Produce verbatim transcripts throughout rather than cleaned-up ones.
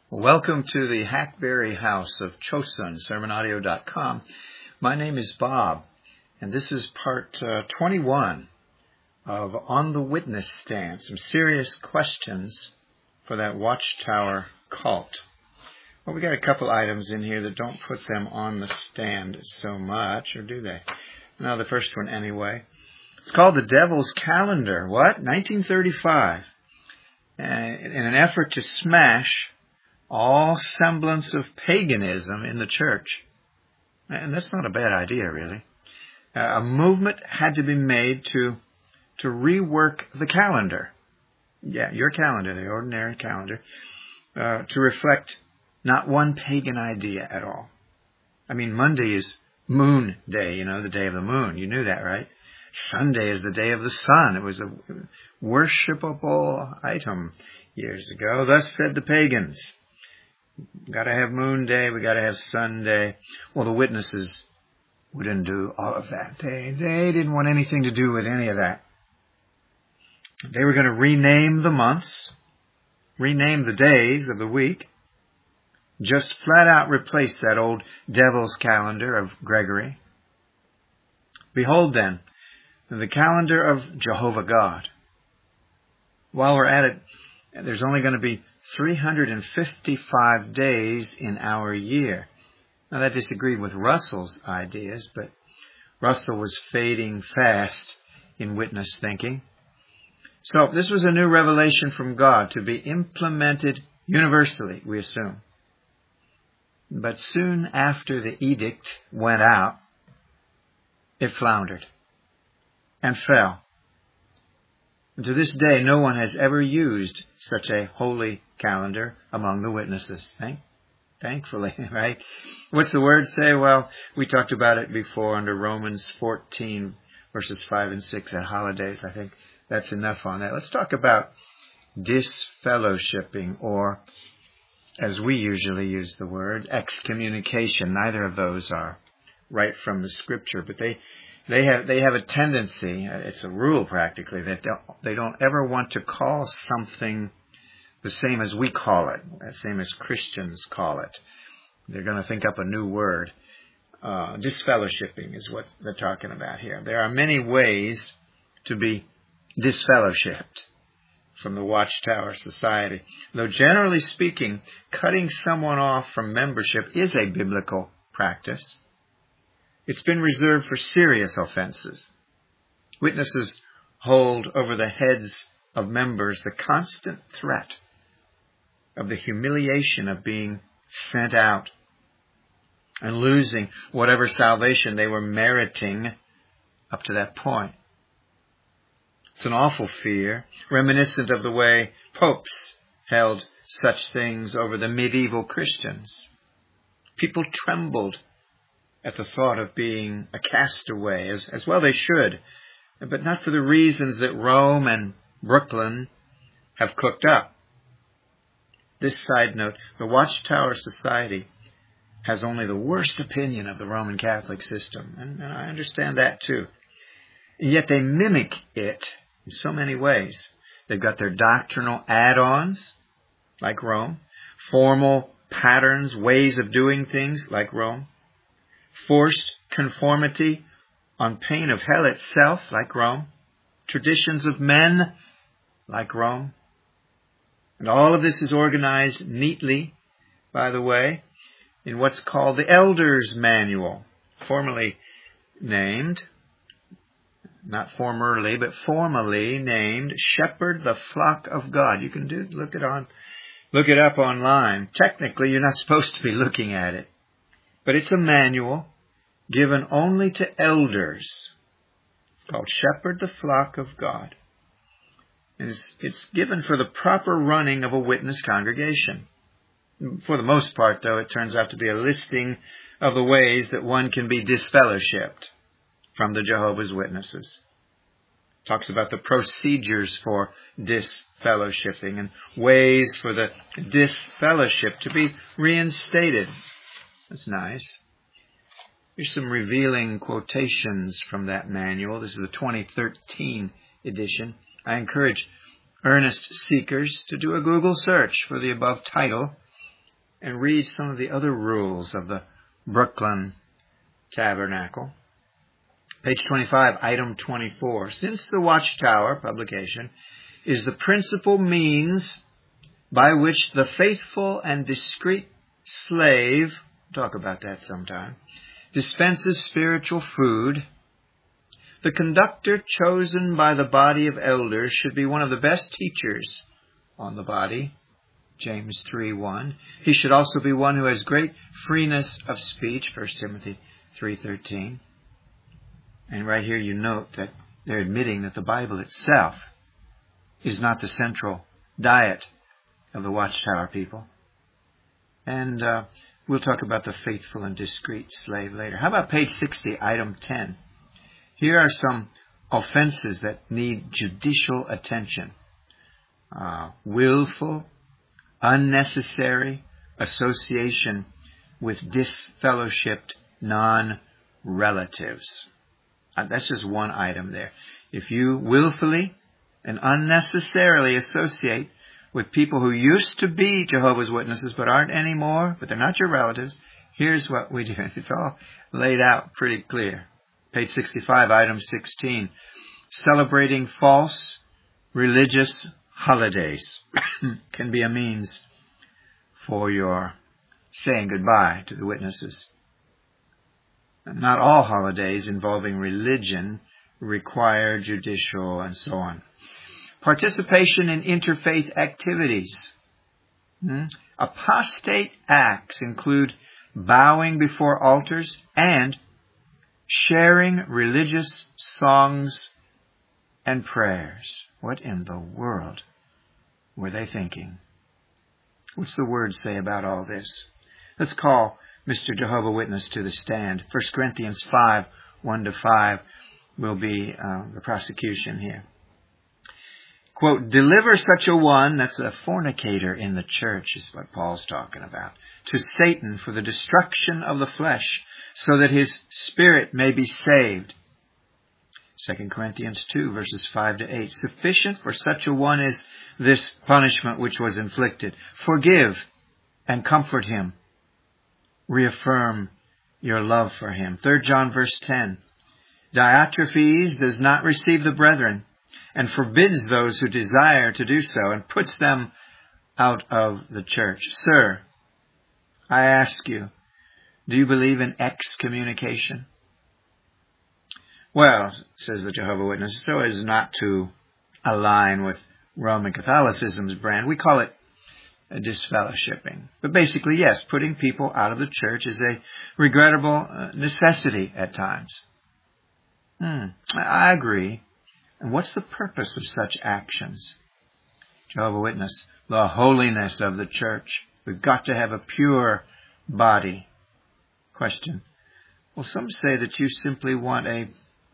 Welcome to the Hackberry House of Chosun, sermon audio dot com. My name is Bob, and this is part uh, twenty-one of On the Witness Stand, some serious questions for that Watchtower cult. Well, we got a couple items in here that don't put them on the stand so much, or do they? No, the first one anyway. It's called The Devil's Calendar. What? nineteen thirty-five. Uh, in an effort to smash all semblance of paganism in the church. And that's not a bad idea, really. Uh, a movement had to be made to to rework the calendar. Yeah, your calendar, the ordinary calendar, uh, to reflect not one pagan idea at all. I mean, Monday is Moon Day, you know, the day of the moon. You knew that, right? Sunday is the day of the sun. It was a worshipable item years ago. Thus said the pagans. Got to have Moon Day. We got to have Sunday. Well, the witnesses wouldn't do all of that. They they didn't want anything to do with any of that. They were going to rename the months, rename the days of the week, just flat out replace that old devil's calendar of Gregory. Behold, then, the calendar of Jehovah God. While we're at it, there's only going to be three hundred fifty-five days in our year. Now, that disagreed with Russell's ideas, but Russell was fading fast in witness thinking. So this was a new revelation from God to be implemented universally, we assume. But soon after the edict went out, it floundered and fell. And to this day, no one has ever used such a holy calendar among the witnesses. Thank, thankfully, right? What's the word say? Well, we talked about it before under Romans fourteen, verses five and six at holidays. I think that's enough on that. Let's talk about disfellowshipping, or, as we usually use the word, excommunication. Neither of those are right from the Scripture, but they They have they have a tendency, it's a rule practically, that they don't ever want to call something the same as we call it, the same as Christians call it. They're going to think up a new word. Uh, disfellowshipping is what they're talking about here. There are many ways to be disfellowshipped from the Watchtower Society. Though generally speaking, cutting someone off from membership is a biblical practice. It's been reserved for serious offenses. Witnesses hold over the heads of members the constant threat of the humiliation of being sent out and losing whatever salvation they were meriting up to that point. It's an awful fear, reminiscent of the way popes held such things over the medieval Christians. People trembled at the thought of being a castaway, as, as well they should, but not for the reasons that Rome and Brooklyn have cooked up. This side note, the Watchtower Society has only the worst opinion of the Roman Catholic system, and, and I understand that too. And yet they mimic it in so many ways. They've got their doctrinal add-ons, like Rome, formal patterns, ways of doing things, like Rome, forced conformity on pain of hell itself, like Rome. Traditions of men, like Rome. And all of this is organized neatly, by the way, in what's called the Elders' Manual, formerly named, not formerly, but formally named, Shepherd the Flock of God. You can do look it on, look it up online. Technically, you're not supposed to be looking at it. But it's a manual given only to elders. It's called Shepherd the Flock of God. And it's, it's given for the proper running of a witness congregation. For the most part, though, it turns out to be a listing of the ways that one can be disfellowshipped from the Jehovah's Witnesses. It talks about the procedures for disfellowshipping and ways for the disfellowship to be reinstated. That's nice. Here's some revealing quotations from that manual. This is the twenty thirteen edition. I encourage earnest seekers to do a Google search for the above title and read some of the other rules of the Brooklyn Tabernacle. Page twenty-five, item twenty-four. Since the Watchtower publication is the principal means by which the faithful and discreet slave, talk about that sometime, dispenses spiritual food, the conductor chosen by the body of elders should be one of the best teachers on the body, James three one. He should also be one who has great freeness of speech, First Timothy three thirteen. And right here you note that they're admitting that the Bible itself is not the central diet of the Watchtower people. And uh, we'll talk about the faithful and discreet slave later. How about page sixty, item ten? Here are some offenses that need judicial attention. Uh, willful, unnecessary association with disfellowshipped non-relatives. Uh, that's just one item there. If you willfully and unnecessarily associate with people who used to be Jehovah's Witnesses but aren't anymore, but they're not your relatives, here's what we do. It's all laid out pretty clear. Page sixty-five, item sixteen. Celebrating false religious holidays can be a means for your saying goodbye to the witnesses. Not all holidays involving religion require judicial and so on. Participation in interfaith activities. Hmm? Apostate acts include bowing before altars and sharing religious songs and prayers. What in the world were they thinking? What's the Word say about all this? Let's call Mister Jehovah Witness to the stand. First Corinthians five, one to five will be uh, the prosecution here. Quote, deliver such a one, that's a fornicator in the church, is what Paul's talking about, to Satan for the destruction of the flesh, so that his spirit may be saved. Second Corinthians two, verses five to eight. Sufficient for such a one is this punishment which was inflicted. Forgive and comfort him. Reaffirm your love for him. Third John, verse ten. Diotrephes does not receive the brethren, and forbids those who desire to do so, and puts them out of the church. Sir, I ask you, do you believe in excommunication? Well, says the Jehovah Witness, so as not to align with Roman Catholicism's brand, we call it a disfellowshipping. But basically, yes, putting people out of the church is a regrettable necessity at times. Hmm, I agree. And what's the purpose of such actions? Jehovah Witness, the holiness of the church. We've got to have a pure body. Question. Well, some say that you simply want a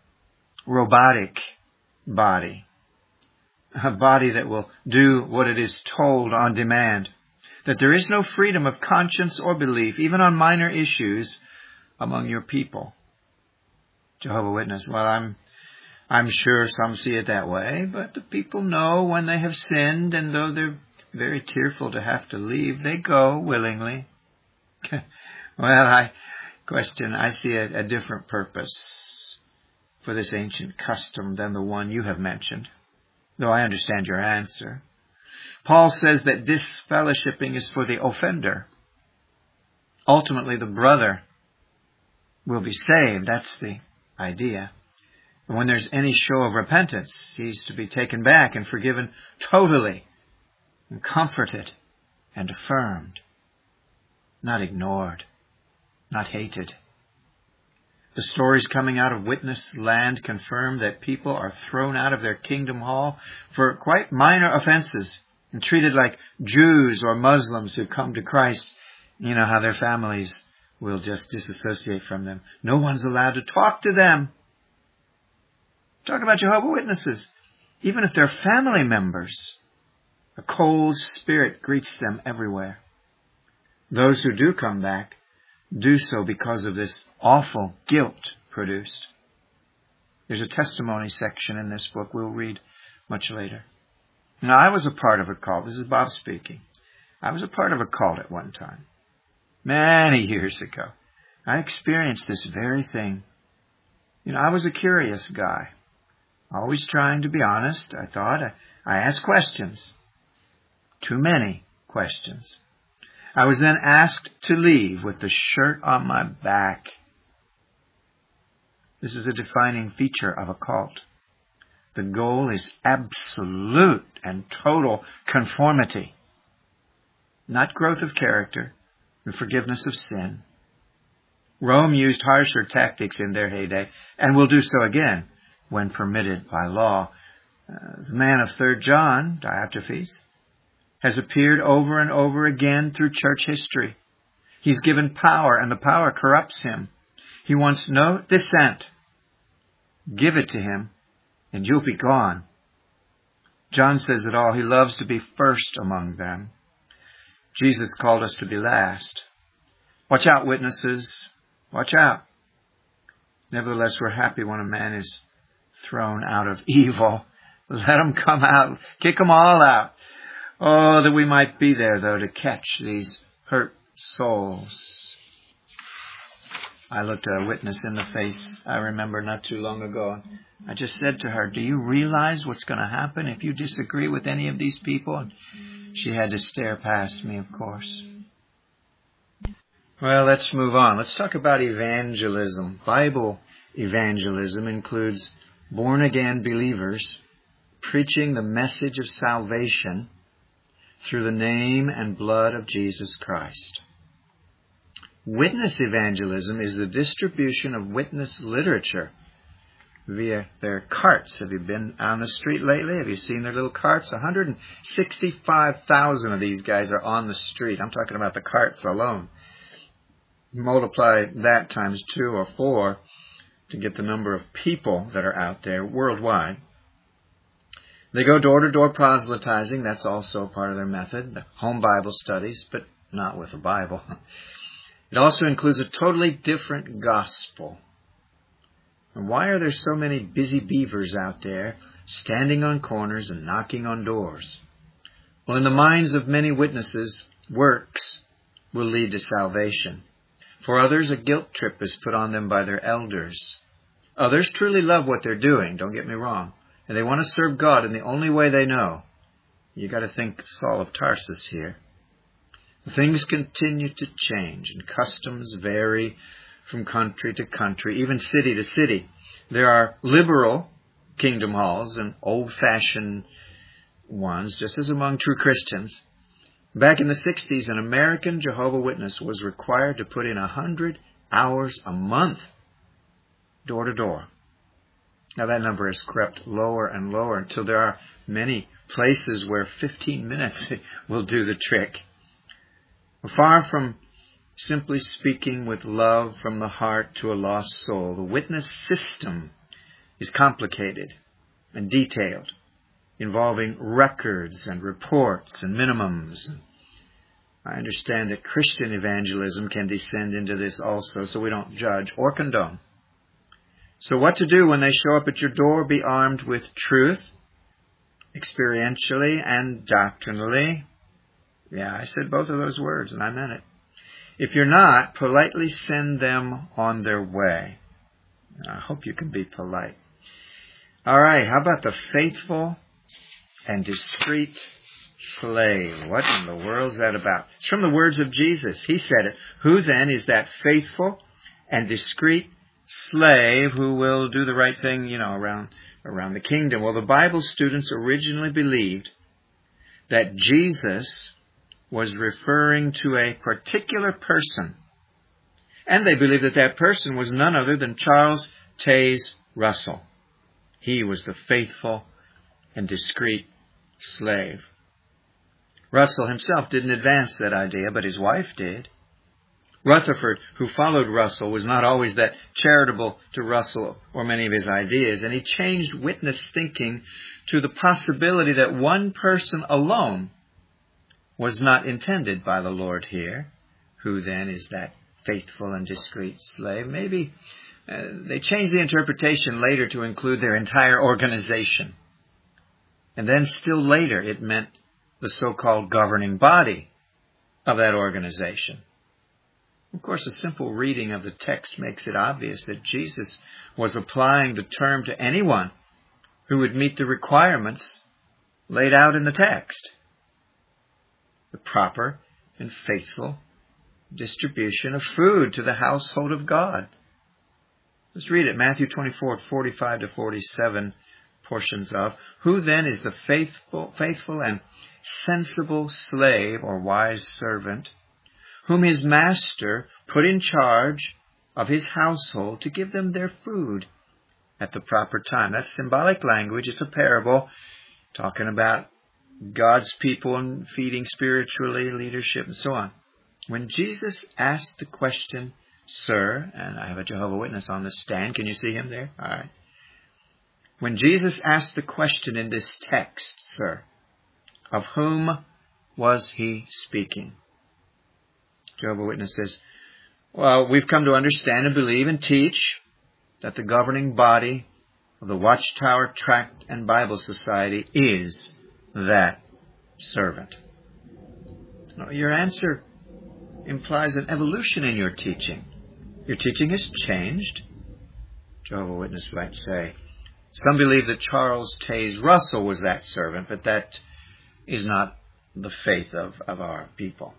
robotic body. A body that will do what it is told on demand. That there is no freedom of conscience or belief, even on minor issues, among your people. Jehovah Witness, well, I'm I'm sure some see it that way, but the people know when they have sinned, and though they're very tearful to have to leave, they go willingly. Well, I question, I see a, a different purpose for this ancient custom than the one you have mentioned, though I understand your answer. Paul says that disfellowshipping is for the offender. Ultimately, the brother will be saved. That's the idea. And when there's any show of repentance, he's to be taken back and forgiven totally, and comforted and affirmed, not ignored, not hated. The stories coming out of witness land confirm that people are thrown out of their kingdom hall for quite minor offenses and treated like Jews or Muslims who come to Christ. You know how their families will just disassociate from them. No one's allowed to talk to them. Talk about Jehovah's Witnesses. Even if they're family members, a cold spirit greets them everywhere. Those who do come back do so because of this awful guilt produced. There's a testimony section in this book we'll read much later. Now, I was a part of a call. This is Bob speaking. I was a part of a cult at one time. Many years ago. I experienced this very thing. You know, I was a curious guy. Always trying to be honest, I thought. I, I asked questions. Too many questions. I was then asked to leave with the shirt on my back. This is a defining feature of a cult. The goal is absolute and total conformity. Not growth of character and forgiveness of sin. Rome used harsher tactics in their heyday and will do so again when permitted by law. Uh, the man of Third John, Diotrephes, has appeared over and over again through church history. He's given power, and the power corrupts him. He wants no dissent. Give it to him, and you'll be gone. John says it all. He loves to be first among them. Jesus called us to be last. Watch out, witnesses. Watch out. Nevertheless, we're happy when a man is thrown out of evil. Let him come out. Kick them all out. Oh, that we might be there, though, to catch these hurt souls. I looked a witness in the face, I remember not too long ago. I just said to her, do you realize what's going to happen if you disagree with any of these people? And she had to stare past me, of course. Well, let's move on. Let's talk about evangelism. Bible evangelism includes born-again believers preaching the message of salvation through the name and blood of Jesus Christ. Witness evangelism is the distribution of witness literature via their carts. Have you been on the street lately? Have you seen their little carts? one hundred sixty-five thousand of these guys are on the street. I'm talking about the carts alone. Multiply that times two or four to get the number of people that are out there worldwide. They go door-to-door proselytizing. That's also part of their method. The home Bible studies, but not with a Bible. It also includes a totally different gospel. And why are there so many busy beavers out there standing on corners and knocking on doors? Well, in the minds of many witnesses, works will lead to salvation. For others, a guilt trip is put on them by their elders. Others truly love what they're doing, don't get me wrong, and they want to serve God in the only way they know. You got to think Saul of Tarsus here. Things continue to change, and customs vary from country to country, even city to city. There are liberal kingdom halls and old-fashioned ones, just as among true Christians. Back in the sixties, an American Jehovah's Witness was required to put in one hundred hours a month, door to door. Now that number has crept lower and lower until there are many places where fifteen minutes will do the trick. Far from simply speaking with love from the heart to a lost soul, the witness system is complicated and detailed, involving records and reports and minimums. I understand that Christian evangelism can descend into this also, so we don't judge or condone. So what to do when they show up at your door? Be armed with truth, experientially and doctrinally. Yeah, I said both of those words, and I meant it. If you're not, politely send them on their way. I hope you can be polite. All right, how about the faithful and discreet slave? What in the world is that about? It's from the words of Jesus. He said it. Who then is that faithful and discreet slave who will do the right thing, you know, around, around the kingdom? Well, the Bible students originally believed that Jesus was referring to a particular person. And they believed that that person was none other than Charles Taze Russell. He was the faithful and discreet slave. Russell himself didn't advance that idea, but his wife did. Rutherford, who followed Russell, was not always that charitable to Russell or many of his ideas, and he changed witness thinking to the possibility that one person alone was not intended by the Lord here. Who then is that faithful and discreet slave? Maybe uh, they changed the interpretation later to include their entire organization. And then still later it meant the so-called governing body of that organization. Of course, a simple reading of the text makes it obvious that Jesus was applying the term to anyone who would meet the requirements laid out in the text. The proper and faithful distribution of food to the household of God. Let's read it. Matthew twenty-four, forty-five to forty-seven, portions of. Who then is the faithful, faithful and sensible slave or wise servant, whom his master put in charge of his household to give them their food at the proper time? That's symbolic language. It's a parable talking about God's people and feeding spiritually, leadership, and so on. When Jesus asked the question, sir, and I have a Jehovah's Witness on the stand. Can you see him there? All right. When Jesus asked the question in this text, sir, of whom was he speaking? Jehovah's Witness says, well, we've come to understand and believe and teach that the governing body of the Watchtower Tract and Bible Society is that servant. Now, your answer implies an evolution in your teaching. Your teaching has changed. Jehovah's Witness might say, some believe that Charles Taze Russell was that servant, but that is not the faith of, of our people.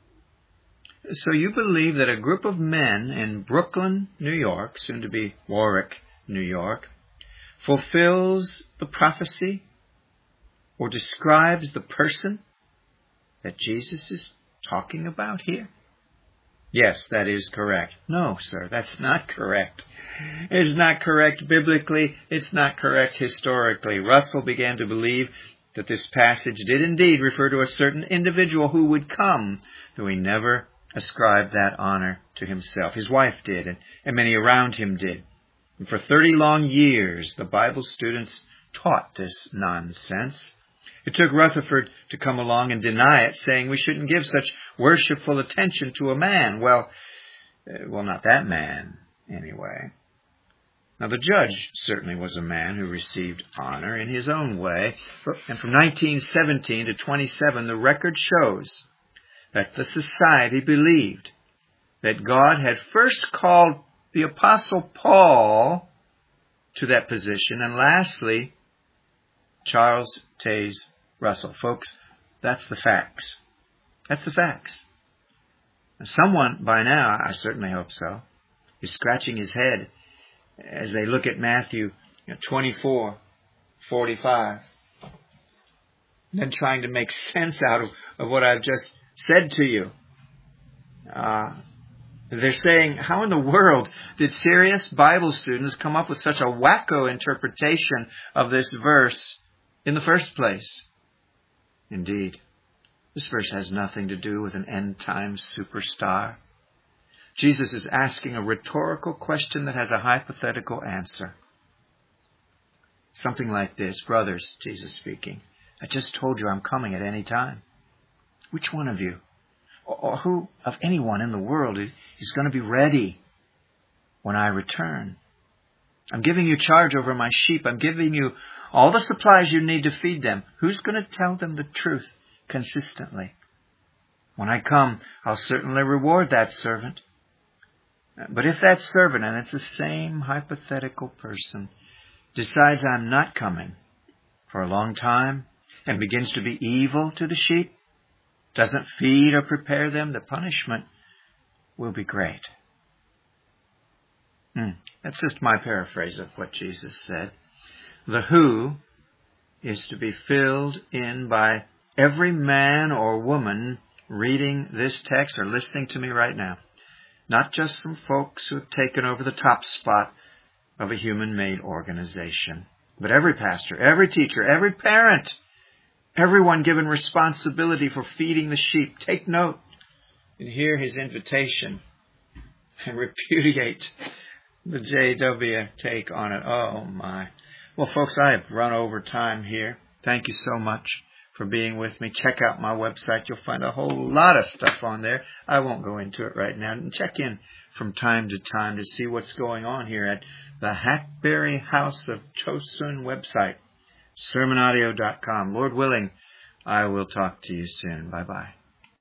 So you believe that a group of men in Brooklyn, New York, soon to be Warwick, New York, fulfills the prophecy or describes the person that Jesus is talking about here? Yes, that is correct. No, sir, that's not correct. It's not correct biblically. It's not correct historically. Russell began to believe that this passage did indeed refer to a certain individual who would come, though he never ascribed that honor to himself. His wife did, and, and many around him did. And for thirty long years, the Bible students taught this nonsense. It took Rutherford to come along and deny it, saying we shouldn't give such worshipful attention to a man. Well, uh, well, not that man, anyway. Now, the judge certainly was a man who received honor in his own way. And from nineteen seventeen to twenty-seven, the record shows that the society believed that God had first called the Apostle Paul to that position, and lastly, Charles Taze Russell. Folks, that's the facts. That's the facts. And someone, by now, I certainly hope so, is scratching his head as they look at Matthew twenty-four, forty-five, then trying to make sense out of, of what I've just said to you. Uh, they're saying, how in the world did serious Bible students come up with such a wacko interpretation of this verse in the first place? Indeed, this verse has nothing to do with an end-time superstar. Jesus is asking a rhetorical question that has a hypothetical answer. Something like this: brothers, Jesus speaking, I just told you I'm coming at any time. Which one of you, or who of anyone in the world, is going to be ready when I return? I'm giving you charge over my sheep. I'm giving you all the supplies you need to feed them. Who's going to tell them the truth consistently? When I come, I'll certainly reward that servant. But if that servant, and it's the same hypothetical person, decides I'm not coming for a long time and begins to be evil to the sheep, doesn't feed or prepare them, the punishment will be great. Hmm. That's just my paraphrase of what Jesus said. The who is to be filled in by every man or woman reading this text or listening to me right now. Not just some folks who have taken over the top spot of a human-made organization, but every pastor, every teacher, every parent, everyone given responsibility for feeding the sheep. Take note and hear his invitation and repudiate the J W take on it. Oh, my. Well, folks, I have run over time here. Thank you so much for being with me. Check out my website. You'll find a whole lot of stuff on there. I won't go into it right now. And check in from time to time to see what's going on here at the Hackberry House of Chosun website, sermon audio dot com. Lord willing, I will talk to you soon. Bye-bye.